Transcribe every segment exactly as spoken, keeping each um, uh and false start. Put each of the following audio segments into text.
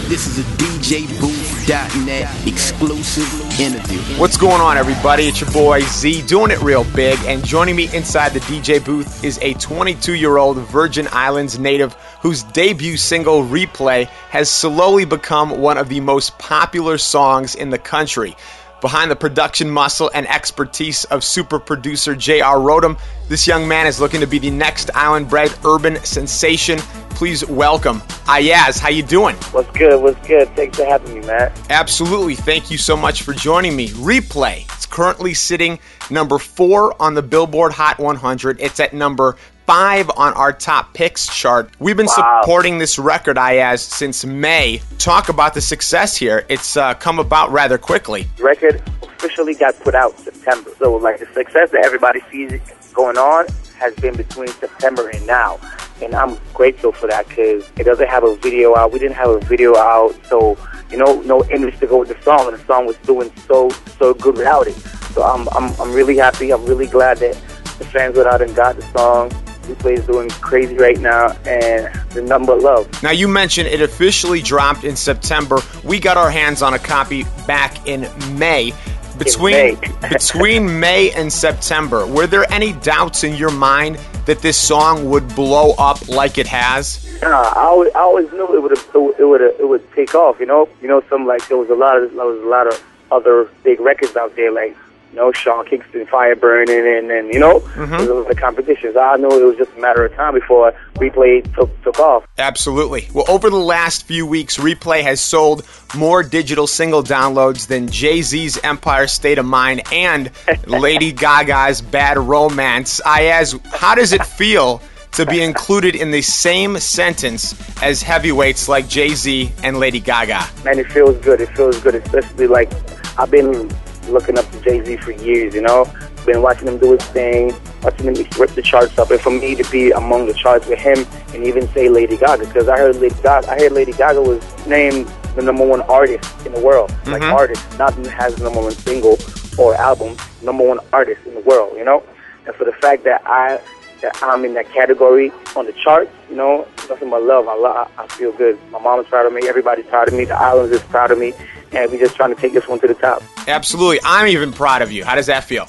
This is a D J Booth dot net exclusive interview. What's going on, everybody? It's your boy Z, doing it real big, and joining me inside the D J booth is a twenty-two-year-old Virgin Islands native whose debut single, Replay, has slowly become one of the most popular songs in the country. Behind the production muscle and expertise of super producer J R Rodham, this young man is looking to be the next island-bred urban sensation. Please welcome Ayaz. How you doing? What's good? What's good? Thanks for having me, Matt. Absolutely. Thank you so much for joining me. Replay. It's currently sitting number four on the Billboard Hot one hundred. It's at number five on our top picks chart. We've been Wow. supporting this record, Ayaz, since May. Talk about the success here. It's uh, come about rather quickly. The record officially got put out September. So, like, the success that everybody sees going on has been between September and now. And I'm grateful for that because it doesn't have a video out. We didn't have a video out. So, you know, no image to go with the song. And the song was doing so, so good without it. So I'm, I'm, I'm really happy. I'm really glad that the fans went out and got the song. Replay is doing crazy right now, and the nothing but love. Now, you mentioned it officially dropped in September. We got our hands on a copy back in May. Between In May. between May and September, were there any doubts in your mind that this song would blow up like it has? Nah, I always, I always knew it would it would it would take off. You know, you know, some like there was a lot of there was a lot of other big records out there, like, you know, Sean Kingston, Fire Burning, and, and you know, Mm-hmm. there was the competitions. I knew it was just a matter of time before Replay took took off. Absolutely. Well, over the last few weeks, Replay has sold more digital single downloads than Jay-Z's Empire State of Mind and Lady Gaga's Bad Romance. Ayaz, how does it feel to be included in the same sentence as heavyweights like Jay-Z and Lady Gaga? Man, it feels good. It feels good, especially like I've been looking up to Jay-Z for years, you know. Been watching him do his thing, watching him rip the charts up, and for me to be among the charts with him and even say Lady Gaga, because I heard Lady Gaga, I heard Lady Gaga was named the number one artist in the world, mm-hmm. like artist, not has the number one single or album, number one artist in the world, you know. And for the fact that I that I'm in that category on the charts, you know, nothing but love. I love, I feel good. My mom is proud of me. Everybody's proud of me. The islands is proud of me, and we're just trying to take this one to the top. Absolutely. I'm even proud of you. How does that feel?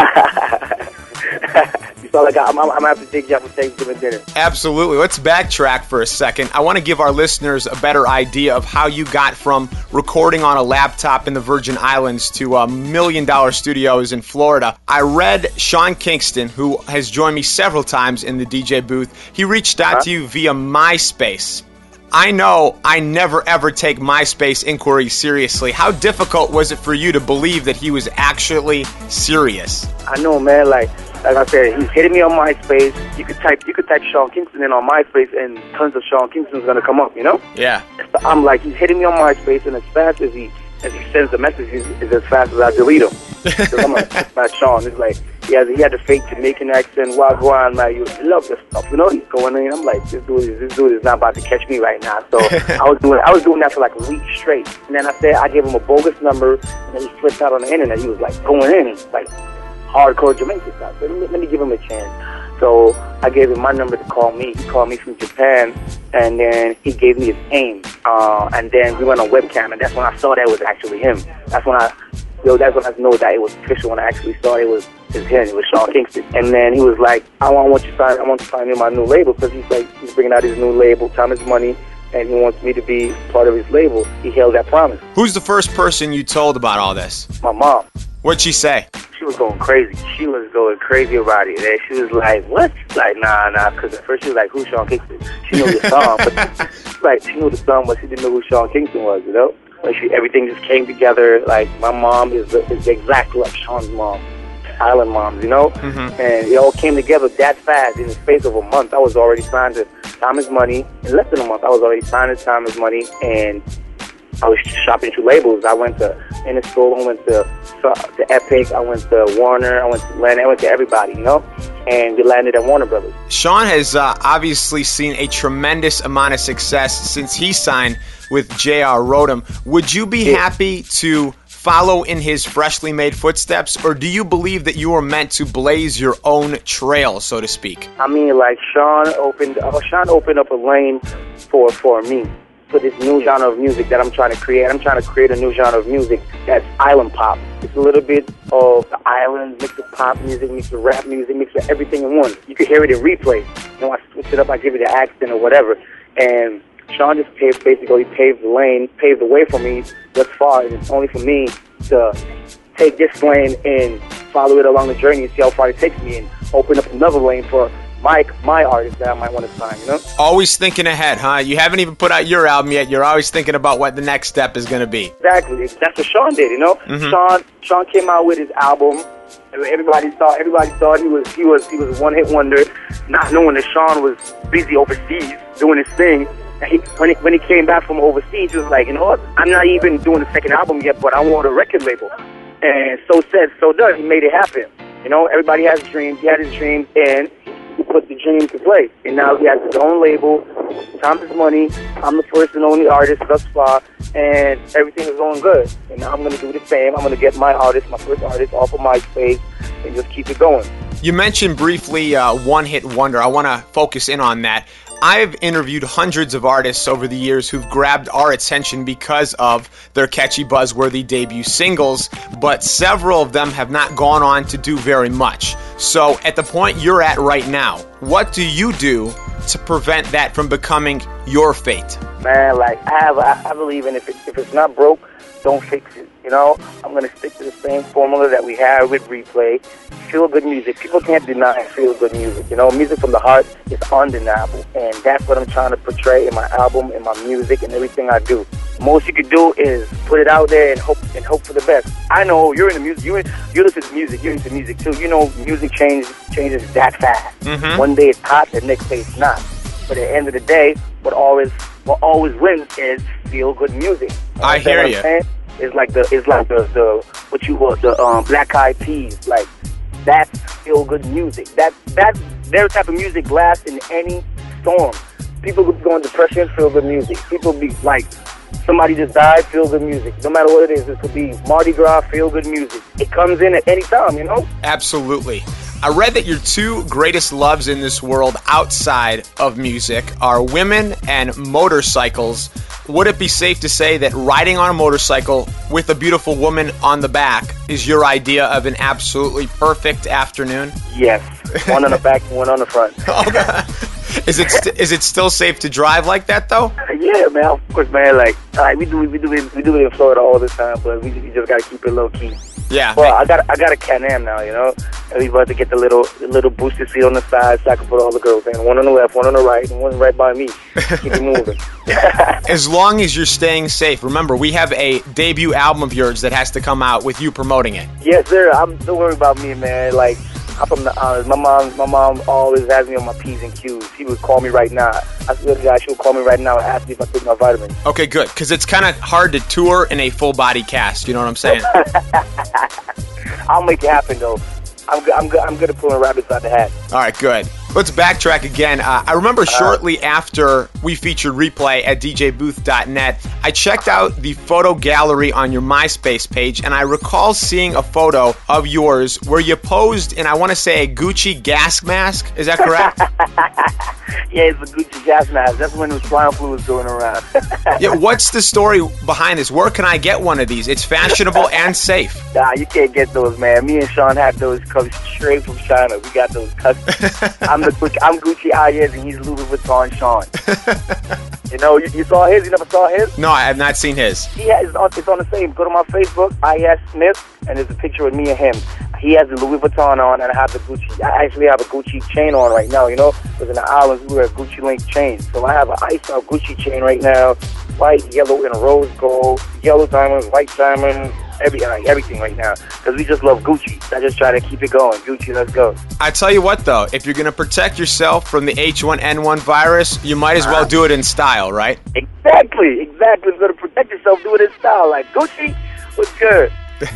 You feel like I'm, I'm, I'm going to have to take you out for Thanksgiving dinner. Absolutely. Let's backtrack for a second. I want to give our listeners a better idea of how you got from recording on a laptop in the Virgin Islands to uh, million-dollar studios in Florida. I read Sean Kingston, who has joined me several times in the D J booth. He reached out huh? to you via MySpace. I know I never ever take MySpace inquiries seriously. How difficult was it for you to believe that he was actually serious? I know, man. Like, like I said, he's hitting me on MySpace. You could type, you could type Sean Kingston in on MySpace, and tons of Sean Kingston's gonna come up. You know? Yeah. So I'm like, he's hitting me on MySpace, and as fast as he as he sends the message, is, is as fast as I delete him. So I'm like, that's not Sean. It's like he had he had the fake Jamaican accent, Wagwan, like, you love this stuff. You know, he's going in. I'm like, this dude is this dude is not about to catch me right now. So I was doing I was doing that for like a week straight, and then I said I gave him a bogus number, and then he flipped out on the internet. He was like going in, like hardcore Jamaican stuff. Let me, let me give him a chance. So I gave him my number to call me. He called me from Japan, and then he gave me his name. Uh, and then we went on webcam, and that's when I saw that it was actually him. That's when I, yo, that's when I know that it was official. When I actually saw it was his him. It was Sean Kingston. And then he was like, I want, I want you to sign. I want to sign in my new label, because he's like, he's bringing out his new label, Time Is Money, and he wants me to be part of his label. He held that promise. Who's the first person you told about all this? My mom. What'd she say? She was going crazy. She was going crazy about it. And she was like, what? Like, nah, nah. Because at first she was like, who's Sean Kingston? She knew the song, but like, she knew the song, but she didn't know who Sean Kingston was, you know? Like, she, everything just came together. Like, my mom is, is exactly like Sean's mom. Island moms, you know? Mm-hmm. And it all came together that fast. In the space of a month, I was already signed to Time Is Money. In less than a month, I was already signed to Time Is Money, and I was shopping through labels. I went to Interscope, I went to, to Epic, I went to Warner, I went to Atlantic, I went to everybody, you know? And we landed at Warner Brothers. Sean has uh, obviously seen a tremendous amount of success since he signed with J R Rodham. Would you be yeah. happy to follow in his freshly made footsteps, or do you believe that you were meant to blaze your own trail, so to speak? I mean, like, Sean opened, uh, Sean opened up a lane for for me. for this new genre of music that I'm trying to create. I'm trying to create a new genre of music that's island pop. It's a little bit of the islands, mixed with pop music, mixed with rap music, mixed with everything in one. You can hear it in replay. You know, I switch it up, I give it an accent or whatever. And Sean just paved, basically paved the lane, paved the way for me thus far, and it's only for me to take this lane and follow it along the journey and see how far it takes me and open up another lane for my my artist that I might want to sign, you know? Always thinking ahead, huh? You haven't even put out your album yet. You're always thinking about what the next step is going to be. Exactly. That's what Sean did, you know? Mm-hmm. Sean Sean came out with his album. Everybody thought everybody thought he was he was he was a one-hit wonder, not knowing that Sean was busy overseas doing his thing. And he, when, he, when he came back from overseas, he was like, you know what? I'm not even doing the second album yet, but I want a record label. And so said, so done. He made it happen. You know, everybody has dreams. He had his dreams, and he put the dream into play. And now he has his own label. Time is money. I'm the first and only artist thus far, and everything is going good. And now I'm going to do the same. I'm going to get my artist, my first artist, off of MySpace and just keep it going. You mentioned briefly uh, One Hit Wonder. I want to focus in on that. I've interviewed hundreds of artists over the years who've grabbed our attention because of their catchy, buzzworthy debut singles, but several of them have not gone on to do very much. So at the point you're at right now, what do you do to prevent that from becoming your fate? Man, like, I have, I, I believe in if, it, if it's not broke, don't fix it. You know, I'm going to stick to the same formula that we have with Replay. Feel good music. People can't deny feel good music. You know, music from the heart is undeniable. And that's what I'm trying to portray in my album, in my music, and everything I do. Most you could do is put it out there and hope and hope for the best. I know you're in the music. You you listen to music. You're into music too. You know, music changes changes that fast. Mm-hmm. One day it's hot, the next day it's not. But at the end of the day, what always what always wins is feel good music. You know I hear you. It's like the it's like the, the what you want the um, Black Eyed Peas. Like, that's feel good music. That that their type of music lasts in any storm. People would go in depression, feel good music. People be like, somebody just died, feel good music. No matter what it is, it could be Mardi Gras, feel good music. It comes in at any time, you know? Absolutely. I read that your two greatest loves in this world outside of music are women and motorcycles. Would it be safe to say that riding on a motorcycle with a beautiful woman on the back is your idea of an absolutely perfect afternoon? Yes. One on the back and one on the front. Okay. Is it st- is it still safe to drive like that though? Yeah, man. Of course, man. Like, like we do we do it we do it in Florida all the time, but we, we just gotta keep it low key. Yeah. Well, I got I got a Can-Am now, you know. And we about to get the little the little boosted seat on the side so I can put all the girls in. One on the left, one on the right, and one right by me. Keep it moving. As long as you're staying safe. Remember, we have a debut album of yours that has to come out with you promoting it. Yes, sir. I'm don't worry about me, man. Like, I'm from the islands. My mom, my mom always has me on my P's and Q's. She would call me right now. I swear to God, she would call me right now and ask me if I took my vitamins. Okay, good, because it's kind of hard to tour in a full body cast. You know what I'm saying? I'll make it happen, though. I'm good. I'm good. I'm good at pulling rabbits out the hat. All right, good. Let's backtrack again. Uh, I remember shortly after we featured Replay at d j booth dot net, I checked out the photo gallery on your MySpace page, and I recall seeing a photo of yours where you posed in, I want to say, a Gucci gas mask. Is that correct? Yeah, it's a Gucci gas mask. That's when the swine flu was going around. Yeah, what's the story behind this? Where can I get one of these? It's fashionable and safe. Nah, you can't get those, man. Me and Sean had those come straight from China. We got those custom. I'm the I'm Gucci Ayers and he's Louis Vuitton Sean. You know, you, you saw his? You never saw his? No, I have not seen his. Yeah, it's on, it's on the same. Go to my Facebook, Ayers Smith, and there's a picture with me and him. He has the Louis Vuitton on, and I have the Gucci. I actually have a Gucci chain on right now, you know? Because in the islands, we wear a Gucci link chain. So I have an iced out Gucci chain right now, white, yellow, and rose gold, yellow diamonds, white diamonds, every, like, everything right now. Because we just love Gucci. I just try to keep it going. Gucci, let's go. I tell you what, though, if you're going to protect yourself from the H one N one virus, you might as well do it in style, right? Exactly, exactly. You're going to protect yourself, do it in style. Like, Gucci, what's good?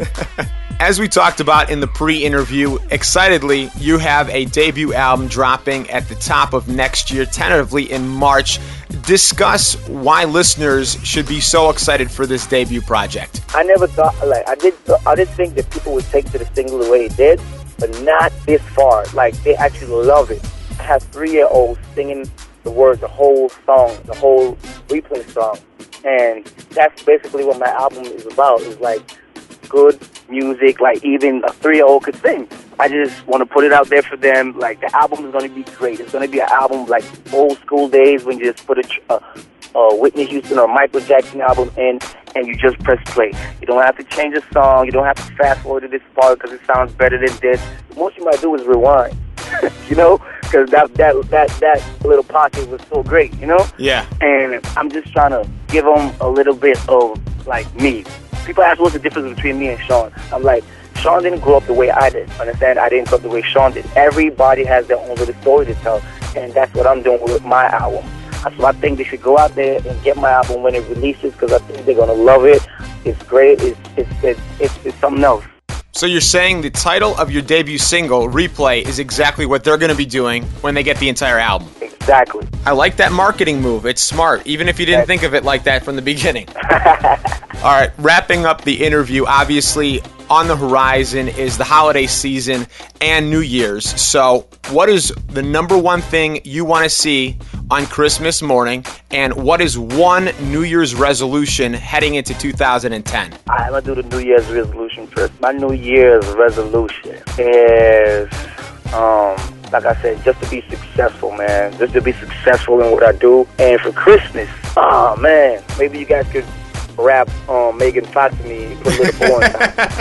As we talked about in the pre-interview, excitedly, you have a debut album dropping at the top of next year, tentatively in March. Discuss why listeners should be so excited for this debut project. I never thought, like, I did, I did think that people would take to the single the way it did, but not this far. Like, they actually love it. I have three-year-olds singing the word, the whole song, the whole replay song. And that's basically what my album is about, is like good music, like even a three-year-old could sing. I just want to put it out there for them. Like, the album is going to be great. It's going to be an album like old school days when you just put a, a, a Whitney Houston or Michael Jackson album in and you just press play. You don't have to change a song. You don't have to fast forward to this part because it sounds better than this. The most you might do is rewind, you know, because that, that, that, that little pocket was so great, you know? Yeah. And I'm just trying to give them a little bit of, like, me. People ask what's the difference between me and Sean. I'm like, Sean didn't grow up the way I did. Understand? I didn't grow up the way Sean did. Everybody has their own little story to tell, and that's what I'm doing with my album. So I think they should go out there and get my album when it releases, because I think they're gonna love it. It's great. It's it's it's, it's, it's something else. So you're saying the title of your debut single, Replay, is exactly what they're going to be doing when they get the entire album. Exactly. I like that marketing move. It's smart, even if you didn't think of it like that from the beginning. All right, wrapping up the interview, obviously on the horizon is the holiday season and New Year's. So what is the number one thing you want to see on Christmas morning, and what is one New Year's resolution heading into two thousand ten? I'm going to do the New Year's resolution first. My New Year's resolution is, um, like I said, just to be successful, man. Just to be successful in what I do. And for Christmas, oh, man, maybe you guys could rap um, Megan Fox to me, put a little boy in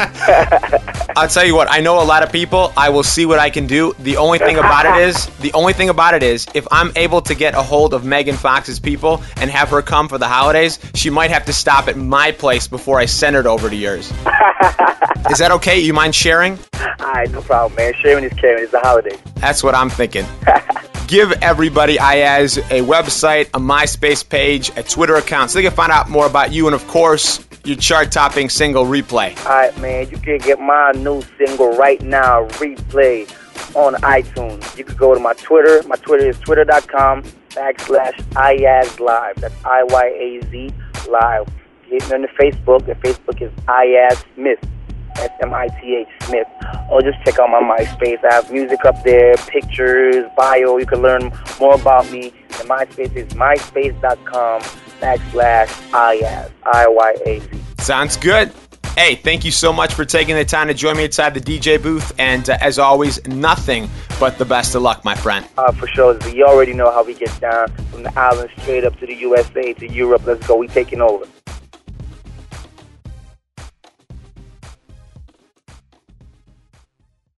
I'll tell you what, I know a lot of people. I will see what I can do. The only thing about it is, the only thing about it is, if I'm able to get a hold of Megan Fox's people and have her come for the holidays, she might have to stop at my place before I send her over to yours. Is that okay? You mind sharing? All right, no problem, man. Sharing is caring. It's the holidays. That's what I'm thinking. Give everybody, Iyaz, a website, a MySpace page, a Twitter account, so they can find out more about you and, of course, your chart-topping single, Replay. All right, man. You can get my new single right now, Replay, on iTunes. You can go to my Twitter. My Twitter is twitter.com backslash Iyaz Live. That's I Y A Z Live. Hit me on the Facebook. The Facebook is Iyaz Smith. S M I T H Smith. Or just check out my MySpace. I have music up there, pictures, bio. You can learn more about me. The MySpace is myspace.com backslash Iyaz. I Y A Z. Sounds good. Hey, thank you so much for taking the time to join me inside the D J booth. And uh, as always, nothing but the best of luck, my friend. Uh, for sure. You already know how we get down from the island straight up to the U S A to Europe. Let's go. We taking over.